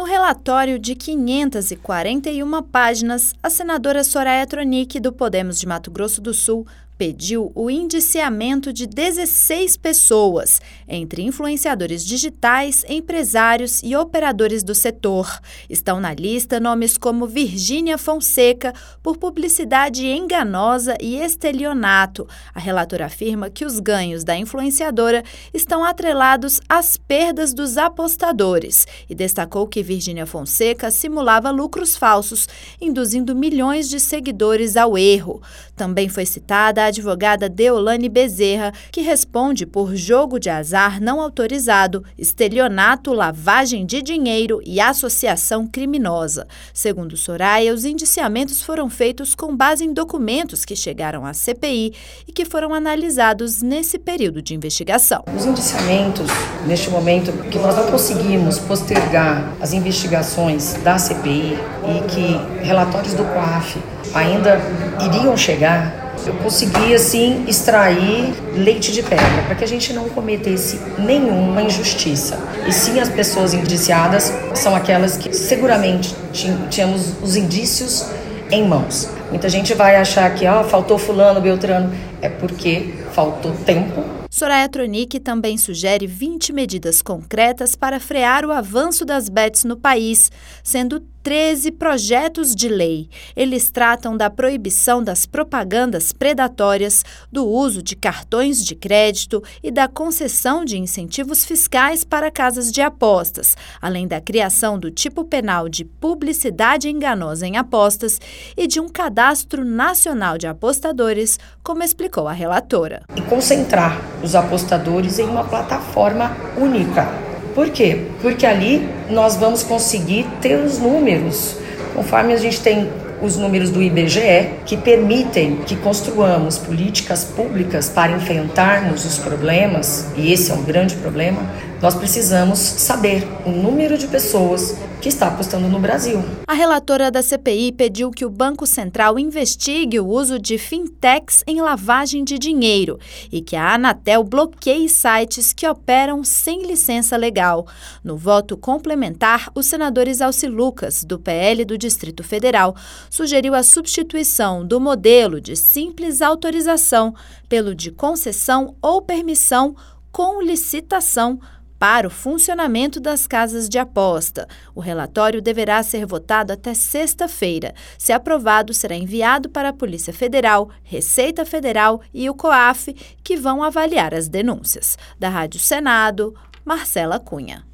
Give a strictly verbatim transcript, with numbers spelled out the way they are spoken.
relatório de quinhentas e quarenta e uma páginas, a senadora Soraya Tronic, do Podemos de Mato Grosso do Sul, pediu o indiciamento de dezesseis pessoas, entre influenciadores digitais, empresários e operadores do setor. Estão na lista nomes como Virgínia Fonseca, por publicidade enganosa e estelionato. A relatora afirma que os ganhos da influenciadora estão atrelados às perdas dos apostadores e destacou que Virgínia Fonseca simulava lucros falsos, induzindo milhões de seguidores ao erro. Também foi citada a advogada Deolane Bezerra, que responde por jogo de azar não autorizado, estelionato, lavagem de dinheiro e associação criminosa. Segundo Soraya, os indiciamentos foram feitos com base em documentos que chegaram à C P I e que foram analisados nesse período de investigação. Os indiciamentos, neste momento, que nós não conseguimos postergar as investigações da C P I e que relatórios do COAF ainda iriam chegar, eu consegui, assim, extrair leite de pedra, para que a gente não cometesse nenhuma injustiça. E sim, as pessoas indiciadas são aquelas que seguramente tínhamos os indícios em mãos. Muita gente vai achar que ó, faltou fulano, beltrano, é porque faltou tempo. Soraya Tronic também sugere vinte medidas concretas para frear o avanço das bets no país, sendo treze projetos de lei. Eles tratam da proibição das propagandas predatórias, do uso de cartões de crédito e da concessão de incentivos fiscais para casas de apostas, além da criação do tipo penal de publicidade enganosa em apostas e de um cadastro nacional de apostadores, como explicou a relatora. E concentrar os apostadores em uma plataforma única. Por quê? Porque ali nós vamos conseguir ter os números, conforme a gente tem os números do I B G E, que permitem que construamos políticas públicas para enfrentarmos os problemas, e esse é um grande problema. Nós precisamos saber o número de pessoas que está apostando no Brasil. A relatora da C P I pediu que o Banco Central investigue o uso de fintechs em lavagem de dinheiro e que a Anatel bloqueie sites que operam sem licença legal. No voto complementar, o senador Isalci Lucas, do P L do Distrito Federal, sugeriu a substituição do modelo de simples autorização pelo de concessão ou permissão com licitação para o funcionamento das casas de aposta. O relatório deverá ser votado até sexta-feira. Se aprovado, será enviado para a Polícia Federal, Receita Federal e o COAF, que vão avaliar as denúncias. Da Rádio Senado, Marcela Cunha.